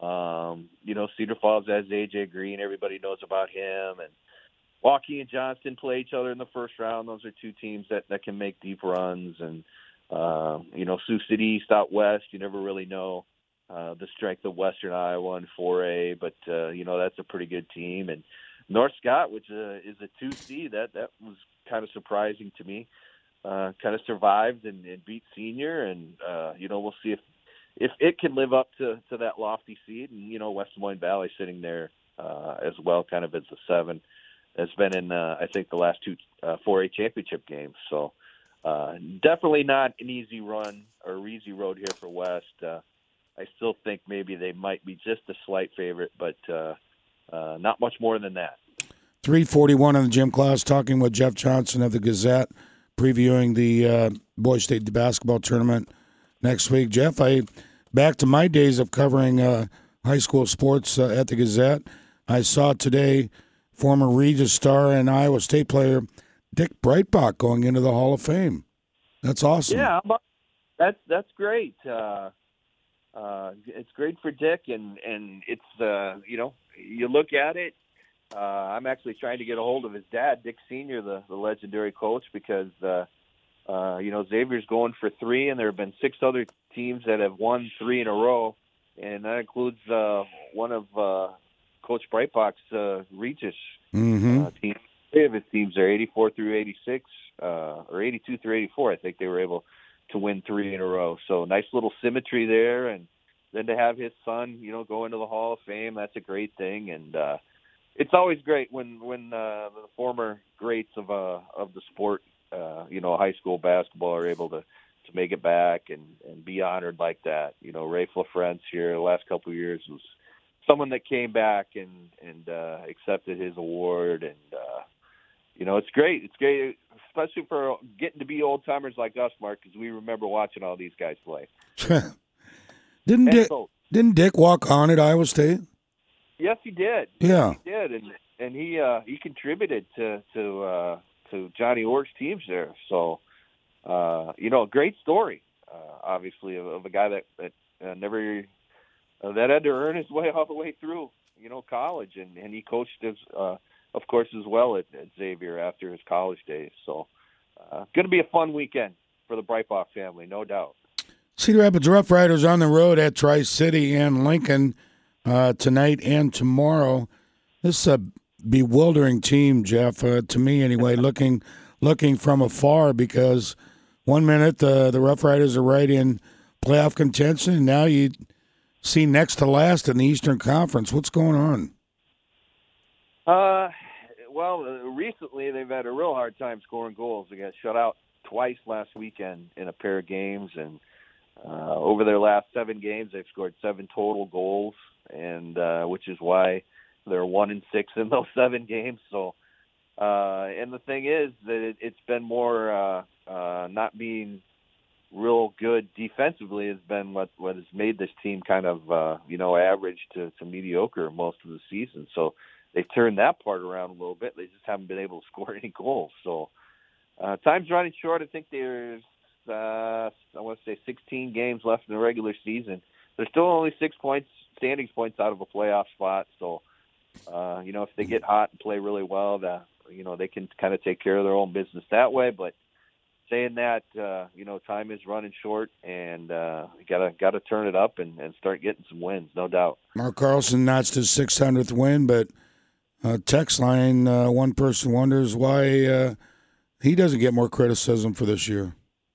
Um, you know, Cedar Falls has A J Green. Everybody knows about him, and Waukee and Johnston play each other in the first round. Those are two teams that, that can make deep runs. And, uh, you know, Sioux City East out west, you never really know uh, the strength of Western Iowa in four A. But, uh, you know, that's a pretty good team. And North Scott, which uh, is a two C, that, that was kind of surprising to me. Uh, kind of survived and, and beat Senior. And, uh, you know, we'll see if if it can live up to, to that lofty seed. And, you know, West Des Moines Valley sitting there uh, as well, kind of as a seven. Has been in, uh, I think, the last two uh, four A championship games. So uh, definitely not an easy run or easy road here for West. Uh, I still think maybe they might be just a slight favorite, but uh, uh, not much more than that. three forty-one on the gym class, talking with Jeff Johnson of the Gazette, previewing the uh, Boys State basketball tournament next week. Jeff, I back to my days of covering uh, high school sports uh, at the Gazette. I saw today former Regis star and Iowa State player Dick Breitbach going into the Hall of Fame. That's awesome. Yeah, that's that's great. Uh, uh, it's great for Dick, and and it's uh, you know, you look at it. Uh, I'm actually trying to get a hold of his dad, Dick Senior, the, the legendary coach, because uh, uh, you know, Xavier's going for three, and there have been six other teams that have won three in a row, and that includes uh, one of uh, Coach Breitbach's uh, Regis mm-hmm. uh, team. Three of his teams are eighty-four through eighty-six, uh, or eighty-two through eighty-four. I think they were able to win three in a row. So nice little symmetry there, and then to have his son, you know, go into the Hall of Fame, that's a great thing. And uh, it's always great when when uh, the former greats of uh, of the sport, uh, you know, high school basketball, are able to, to make it back and, and be honored like that. You know, Ray LaFrance here the last couple of years was someone that came back and and uh, accepted his award, and uh, you know, it's great. It's great, especially for getting to be old timers like us, Mark, because we remember watching all these guys play. didn't And Dick so- didn't Dick walk on at Iowa State? Yes, he did. Yeah, he did, and and he uh, he contributed to to uh, to Johnny Orr's teams there. So, uh, you know, a great story, uh, obviously, of, of a guy that that uh, never. Uh, that had to earn his way all the way through, you know, college, and, and he coached, as, uh, of course, as well at, at Xavier after his college days. So, uh, going to be a fun weekend for the Breitbach family, no doubt. Cedar Rapids Rough Riders on the road at Tri-City and Lincoln uh, tonight and tomorrow. This is a bewildering team, Jeff, uh, to me anyway, looking looking from afar, because one minute the, the Rough Riders are right in playoff contention, and now you see next to last in the Eastern Conference. What's going on? Uh, well, uh, recently they've had a real hard time scoring goals. They got shut out twice last weekend in a pair of games, and uh, over their last seven games, they've scored seven total goals, and uh, which is why they're one and six in those seven games. So, uh, and the thing is that it, it's been more uh, uh, not being real good defensively has been what, what has made this team kind of, uh, you know, average to, to mediocre most of the season. So they've turned that part around a little bit. They just haven't been able to score any goals. So uh, time's running short. I think there's, uh, I want to say sixteen games left in the regular season. There's still only six points, standings points out of a playoff spot. So, uh, you know, if they get hot and play really well, the, you know, they can kind of take care of their own business that way. But saying that, uh, you know, time is running short, and uh, you gotta gotta turn it up and, and start getting some wins, no doubt. Mark Carlson notched his six hundredth win, but uh, text line, uh, one person wonders why uh, he doesn't get more criticism for this year.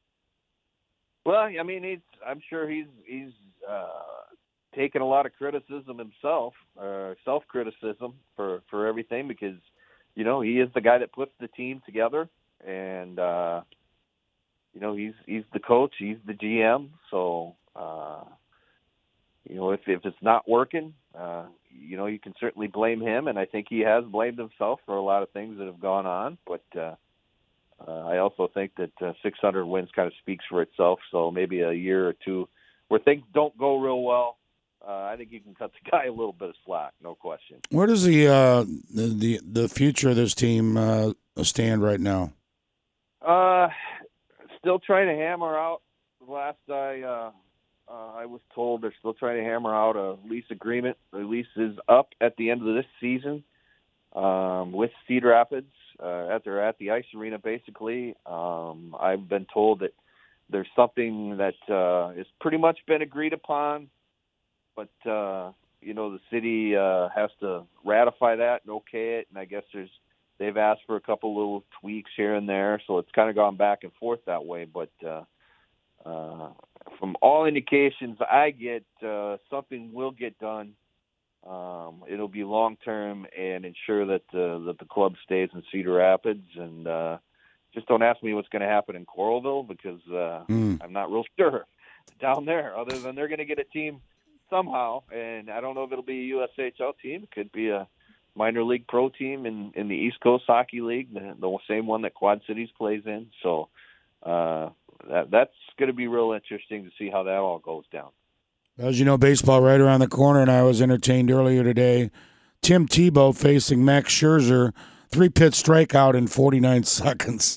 Well, I mean, he's, I'm sure he's he's uh, taken a lot of criticism himself, uh, self-criticism for, for everything, because, you know, he is the guy that puts the team together, and uh, you know, he's he's the coach, he's the G M. So, uh, you know, if if it's not working, uh, you know, you can certainly blame him, and I think he has blamed himself for a lot of things that have gone on. But uh, uh, I also think that uh, six hundred wins kind of speaks for itself. So maybe a year or two where things don't go real well, uh, I think you can cut the guy a little bit of slack, no question. Where does the uh, the, the the future of this team uh, stand right now? Uh. Still trying to hammer out. Last I uh, uh, I was told they're still trying to hammer out a lease agreement. The lease is up at the end of this season um, with Cedar Rapids. Uh, at they're at the ice arena, basically. Um, I've been told that there's something that uh, has pretty much been agreed upon, but uh, you know, the city uh, has to ratify that and okay it. And I guess there's They've asked for a couple little tweaks here and there, so it's kind of gone back and forth that way. But uh, uh, from all indications I get, uh, something will get done. Um, it'll be long-term and ensure that, uh, that the club stays in Cedar Rapids. And uh, just don't ask me what's going to happen in Coralville, because uh, mm. I'm not real sure down there, other than they're going to get a team somehow. And I don't know if it'll be a U S H L team. It could be a minor league pro team in, in the East Coast Hockey League, the, the same one that Quad Cities plays in. So uh, that, that's going to be real interesting to see how that all goes down. As you know, baseball right around the corner, and I was entertained earlier today. Tim Tebow facing Max Scherzer, three-pitch strikeout in forty-nine seconds.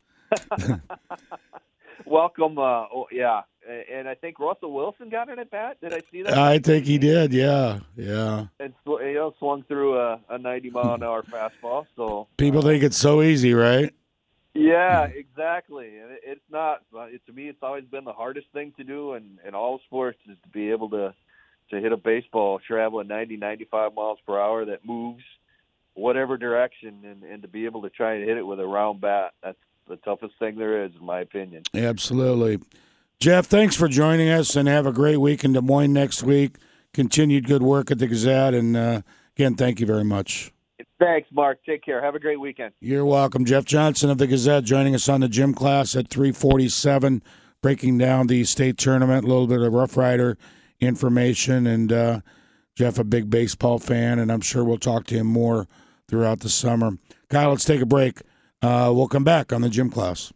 Welcome. Uh, oh, yeah. And I think Russell Wilson got an at-bat. Did I see that? I think he did, yeah, yeah. And you know, swung through a, a ninety mile an hour fastball. So people uh, think it's so easy, right? Yeah, exactly. And it, it's not. It, to me, it's always been the hardest thing to do in, in all sports, is to be able to, to hit a baseball traveling ninety, ninety-five miles per hour that moves whatever direction, and, and to be able to try and hit it with a round bat. That's the toughest thing there is, in my opinion. Absolutely. Jeff, thanks for joining us, and have a great week in Des Moines next week. Continued good work at the Gazette, and uh, again, thank you very much. Thanks, Mark. Take care. Have a great weekend. You're welcome. Jeff Johnson of the Gazette joining us on the gym class at three forty-seven, breaking down the state tournament, a little bit of Rough Rider information, and uh, Jeff, a big baseball fan, and I'm sure we'll talk to him more throughout the summer. Kyle, let's take a break. Uh, we'll come back on the gym class.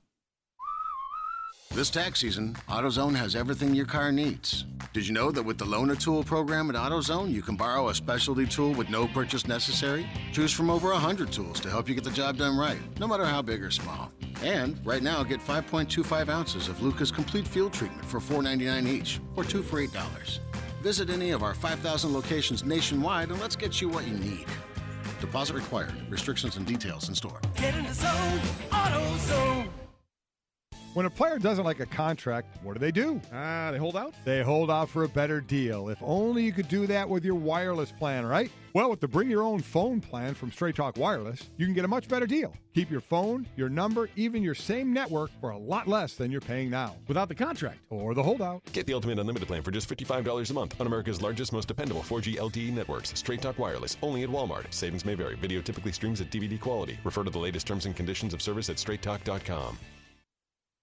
This tax season, AutoZone has everything your car needs. Did you know that with the Loaner Tool program at AutoZone, you can borrow a specialty tool with no purchase necessary? Choose from over one hundred tools to help you get the job done right, no matter how big or small. And right now, get five point two five ounces of Lucas Complete Field Treatment for four dollars and ninety-nine cents each, or two for eight dollars. Visit any of our five thousand locations nationwide and let's get you what you need. Deposit required. Restrictions and details in store. Get in the zone, AutoZone. When a player doesn't like a contract, what do they do? Ah, uh, they hold out? They hold out for a better deal. If only you could do that with your wireless plan, right? Well, with the Bring Your Own Phone plan from Straight Talk Wireless, you can get a much better deal. Keep your phone, your number, even your same network for a lot less than you're paying now. Without the contract. Or the holdout. Get the Ultimate Unlimited plan for just fifty-five dollars a month on America's largest, most dependable four G L T E networks. Straight Talk Wireless, only at Walmart. Savings may vary. Video typically streams at D V D quality. Refer to the latest terms and conditions of service at straight talk dot com.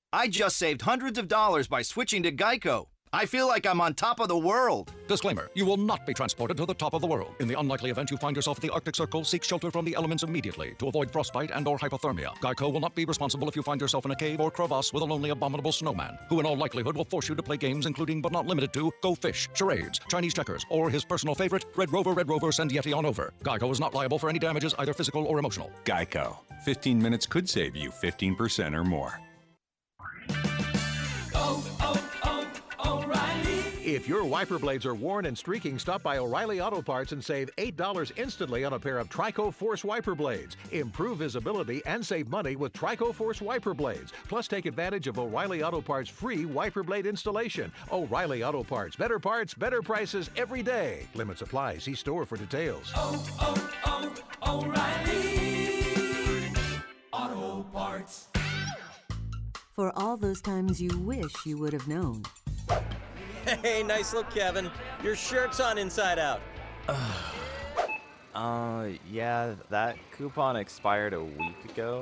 I just saved hundreds of dollars by switching to Geico. I feel like I'm on top of the world. Disclaimer, you will not be transported to the top of the world. In the unlikely event you find yourself at the Arctic Circle, seek shelter from the elements immediately to avoid frostbite and or hypothermia. Geico will not be responsible if you find yourself in a cave or crevasse with a lonely abominable snowman, who in all likelihood will force you to play games including but not limited to Go Fish, charades, Chinese checkers, or his personal favorite, Red Rover, Red Rover, send Yeti on over. Geico is not liable for any damages, either physical or emotional. Geico. fifteen minutes could save you fifteen percent or more. If your wiper blades are worn and streaking, stop by O'Reilly Auto Parts and save eight dollars instantly on a pair of Trico Force wiper blades. Improve visibility and save money with Trico Force wiper blades. Plus, take advantage of O'Reilly Auto Parts' free wiper blade installation. O'Reilly Auto Parts. Better parts, better prices every day. Limits apply. See store for details. Oh, oh, oh, O'Reilly Auto Parts. For all those times you wish you would have known. Hey, nice look, Kevin. Your shirt's on inside out. uh, yeah, that coupon expired a week ago.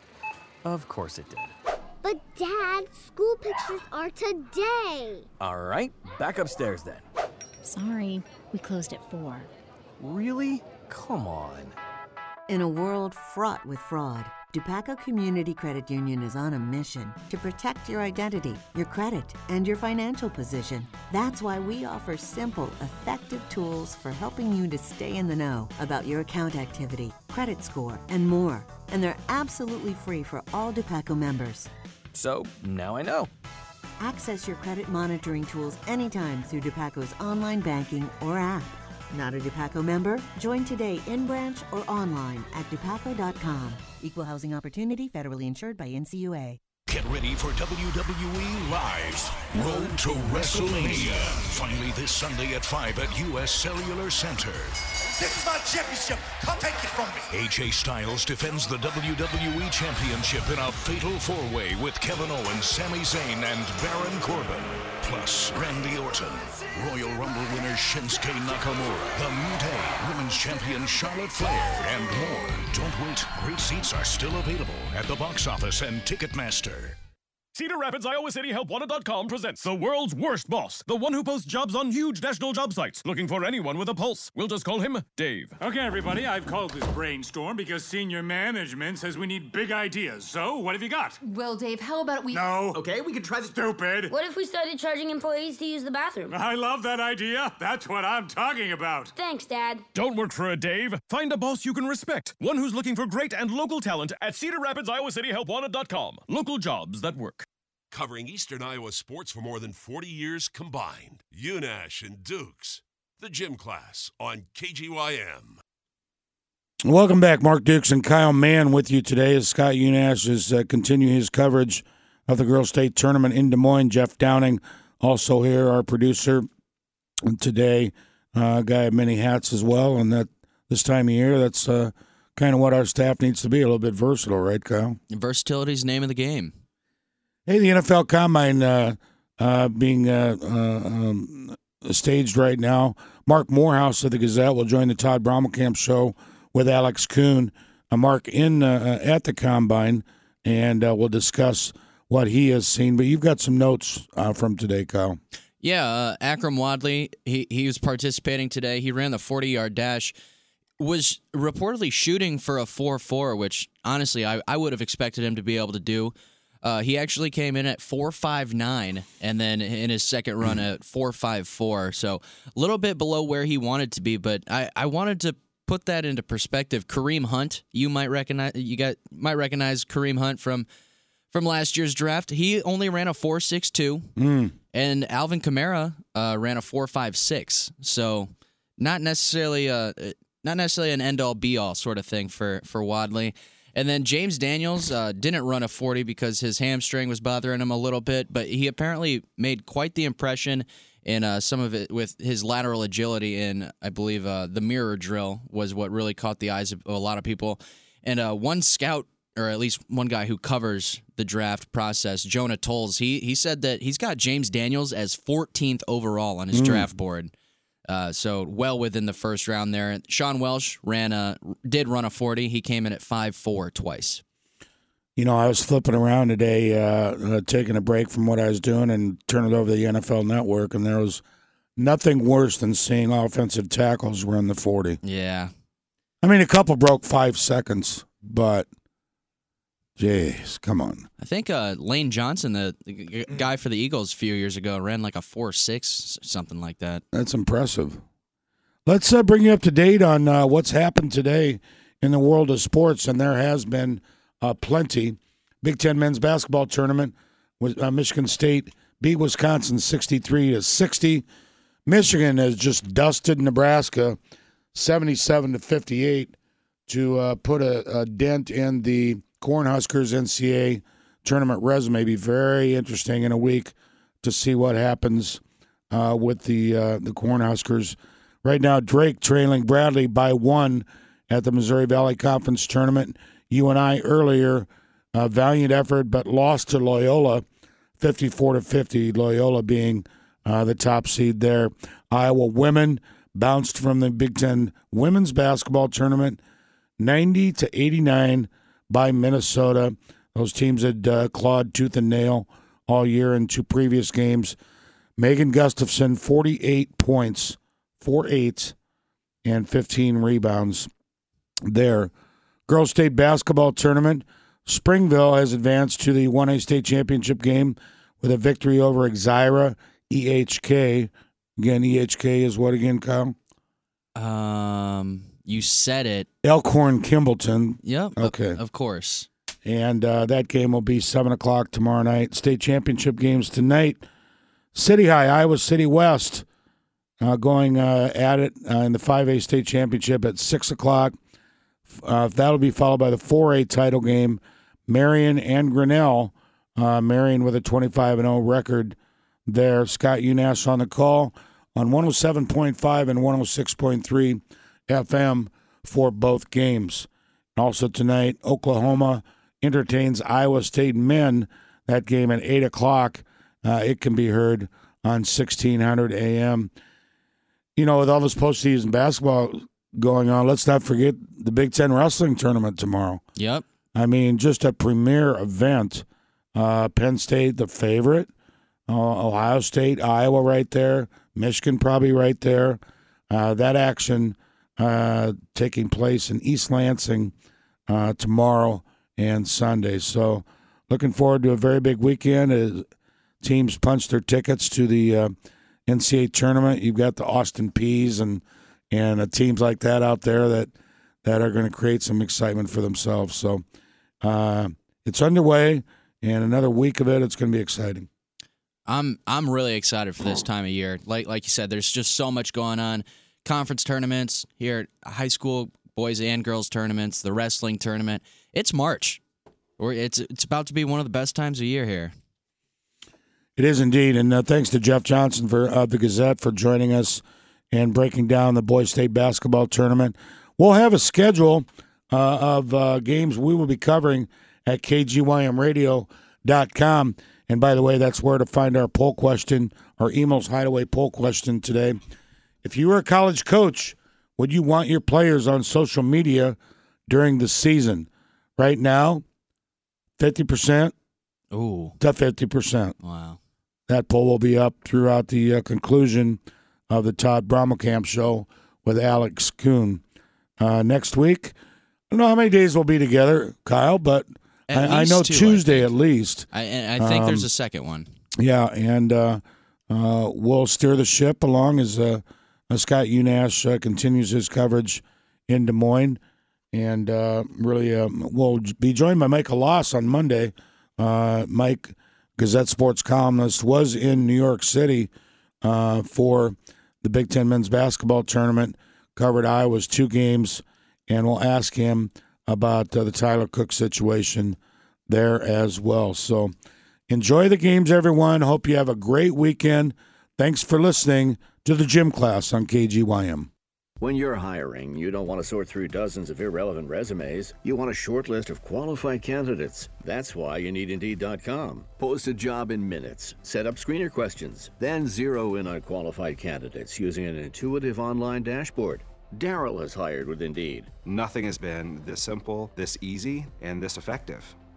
Of course it did. But, Dad, school pictures are today. All right, back upstairs then. Sorry, we closed at four. Really? Come on. In a world fraught with fraud, Dupaco Community Credit Union is on a mission to protect your identity, your credit, and your financial position. That's why we offer simple, effective tools for helping you to stay in the know about your account activity, credit score, and more. And they're absolutely free for all Dupaco members. So, now I know. Access your credit monitoring tools anytime through Dupaco's online banking or app. Not a Dupaco member? Join today in branch or online at dupaco dot com. Equal housing opportunity, federally insured by N C U A. Get ready for W W E Live Road to WrestleMania. Finally this Sunday at five at U S Cellular Center. This is my championship. Come take it from me. A J Styles defends the W W E Championship in a fatal four-way with Kevin Owens, Sami Zayn, and Baron Corbin. Plus, Randy Orton, Royal Rumble winner Shinsuke Nakamura, The New Day, Women's Champion Charlotte Flair, and more. Don't wait. Great seats are still available at the box office and Ticketmaster. Cedar Rapids Iowa City Help Wanted dot com presents the world's worst boss, the one who posts jobs on huge national job sites, looking for anyone with a pulse. We'll just call him Dave. Okay, everybody, I've called this brainstorm because senior management says we need big ideas. So, what have you got? Well, Dave, how about we... No. Okay, we could try this... Stupid. What if we started charging employees to use the bathroom? I love that idea. That's what I'm talking about. Thanks, Dad. Don't work for a Dave. Find a boss you can respect. One who's looking for great and local talent at Cedar Rapids Iowa City Help Wanted dot com. Local jobs that work. Covering Eastern Iowa sports for more than forty years combined. UNASH and Dukes. The Gym Class on K G Y M. Welcome back. Mark Dukes and Kyle Mann with you today as Scott Unash is uh, continuing his coverage of the Girls State Tournament in Des Moines. Jeff Downing also here, our producer today. Uh, guy of many hats as well. And that this time of year, that's uh, kind of what our staff needs to be, a little bit versatile, right, Kyle? Versatility's the name of the game. Hey, the N F L Combine uh, uh, being uh, uh, um, staged right now. Mark Morehouse of the Gazette will join the Todd Brommelkamp show with Alex Kuhn. Uh, Mark in uh, at the Combine, and uh, we'll discuss what he has seen. But you've got some notes uh, from today, Kyle. Yeah, uh, Akram Wadley, he, he was participating today. He ran the forty-yard dash, was reportedly shooting for a four four, which, honestly, I, I would have expected him to be able to do. Uh, he actually came in at four five nine, and then in his second run at four five four. So a little bit below where he wanted to be, but I, I wanted to put that into perspective. Kareem Hunt, you might recognize you got might recognize Kareem Hunt from from last year's draft. He only ran a four six two, mm. and Alvin Kamara uh, ran a four five six. So not necessarily a not necessarily an end all be all sort of thing for for Wadley. And then James Daniels uh, didn't run a forty because his hamstring was bothering him a little bit, but he apparently made quite the impression in uh, some of it with his lateral agility in, I believe, uh, the mirror drill was what really caught the eyes of a lot of people. And uh, one scout, or at least one guy who covers the draft process, Jonah Tolles, he he said that he's got James Daniels as fourteenth overall on his mm. draft board. Uh, so well within the first round there. Sean Welsh ran a did run a forty. He came in at five four twice. You know, I was flipping around today, uh, uh, taking a break from what I was doing and turning it over to the N F L Network, and there was nothing worse than seeing offensive tackles run the forty. Yeah. I mean, a couple broke five seconds, but, jeez, come on. I think uh, Lane Johnson, the, the guy for the Eagles a few years ago, ran like a four six, something like that. That's impressive. Let's uh, bring you up to date on uh, what's happened today in the world of sports, and there has been uh, plenty. Big Ten men's basketball tournament, with uh, Michigan State beat Wisconsin sixty-three to sixty. Michigan has just dusted Nebraska seventy-seven to fifty-eight to uh, put a, a dent in the Cornhuskers N C A A tournament resume. Be very interesting in a week to see what happens uh, with the uh, the Cornhuskers. Right now, Drake trailing Bradley by one at the Missouri Valley Conference tournament. U N I earlier, uh, valiant effort, but lost to Loyola fifty-four to fifty. Loyola being uh, the top seed there. Iowa women bounced from the Big Ten women's basketball tournament, ninety to eighty-nine by Minnesota. Those teams had uh, clawed tooth and nail all year in two previous games. Megan Gustafson, forty-eight points, four eights, and fifteen rebounds there. Girls State basketball tournament. Springville has advanced to the one A state championship game with a victory over Exira E H K. Again, E H K is what again, Kyle? Um, you said it. Elkhorn Kimballton. Yep. Okay. Of course. And uh, that game will be seven o'clock tomorrow night. State championship games tonight. City High, Iowa City West, uh, going uh, at it uh, in the five A state championship at six o'clock. Uh, that'll be followed by the four A title game. Marion and Grinnell. Uh, Marion with a twenty-five and oh record there. Scott Unash on the call on one oh seven point five and one oh six point three F M for both games. Also tonight, Oklahoma entertains Iowa State men. That game at eight o'clock. Uh, it can be heard on sixteen hundred A M. You know, with all this postseason basketball going on, let's not forget the Big Ten wrestling tournament tomorrow. Yep. I mean, just a premier event. Uh, Penn State, the favorite. Uh, Ohio State, Iowa right there. Michigan probably right there. Uh, that action uh, taking place in East Lansing uh, tomorrow and Sunday. So looking forward to a very big weekend as teams punch their tickets to the uh, N C A A tournament. You've got the Austin Peas and and uh, teams like that out there that, that are going to create some excitement for themselves. So uh, it's underway, and another week of it, it's going to be exciting. I'm I'm really excited for this time of year. Like like you said, there's just so much going on. Conference tournaments here, high school boys and girls tournaments, the wrestling tournament. It's March, or it's it's about to be one of the best times of year here. It is indeed, and uh, thanks to Jeff Johnson for uh, the Gazette for joining us and breaking down the Boys State basketball tournament. We'll have a schedule uh, of uh, games we will be covering at K G Y M radio dot com. And by the way, that's where to find our poll question, our Emos Hideaway poll question today. If you were a college coach, would you want your players on social media during the season? Right now, fifty percent Ooh. to fifty percent. Wow. That poll will be up throughout the uh, conclusion of the Todd Brommelkamp show with Alex Kuhn. Uh, next week, I don't know how many days we'll be together, Kyle, but I, I know two, Tuesday I at least. I, and I think um, there's a second one. Yeah, and uh, uh, we'll steer the ship along as uh, uh, Scott Unash uh, continues his coverage in Des Moines. And uh, really, um, we'll be joined by Michael Loss on Monday. Uh, Mike, Gazette Sports columnist, was in New York City uh, for the Big Ten men's basketball tournament, covered Iowa's two games, and we'll ask him about uh, the Tyler Cook situation there as well. So enjoy the games, everyone. Hope you have a great weekend. Thanks for listening to the Gym Class on K G Y M. When you're hiring, you don't want to sort through dozens of irrelevant resumes. You want a short list of qualified candidates. That's why you need Indeed dot com. Post a job in minutes. Set up screener questions. Then zero in on qualified candidates using an intuitive online dashboard. Daryl has hired with Indeed. Nothing has been this simple, this easy, and this effective.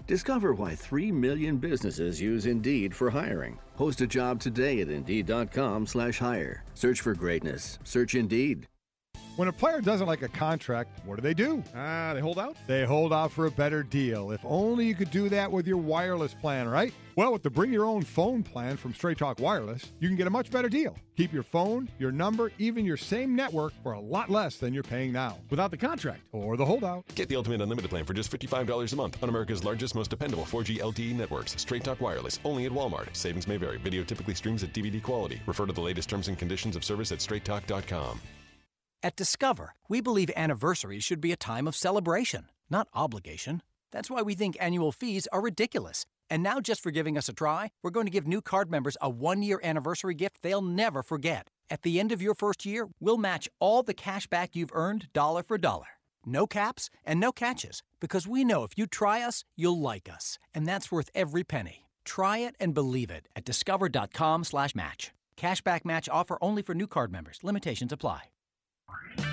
Discover why three million businesses use Indeed for hiring. Post a job today at Indeed.com slash hire. Search for greatness. Search Indeed. When a player doesn't like a contract, what do they do? Ah, uh, they hold out? They hold out for a better deal. If only you could do that with your wireless plan, right? Well, with the Bring Your Own Phone plan from Straight Talk Wireless, you can get a much better deal. Keep your phone, your number, even your same network for a lot less than you're paying now. Without the contract. Or the holdout. Get the Ultimate Unlimited plan for just fifty-five dollars a month on America's largest, most dependable four G L T E networks. Straight Talk Wireless, only at Walmart. Savings may vary. Video typically streams at D V D quality. Refer to the latest terms and conditions of service at straight talk dot com. At Discover, we believe anniversaries should be a time of celebration, not obligation. That's why we think annual fees are ridiculous. And now, just for giving us a try, we're going to give new card members a one-year anniversary gift they'll never forget. At the end of your first year, we'll match all the cash back you've earned dollar for dollar. No caps and no catches, because we know if you try us, you'll like us. And that's worth every penny. Try it and believe it at discover.com slash match. Cashback match offer only for new card members. Limitations apply.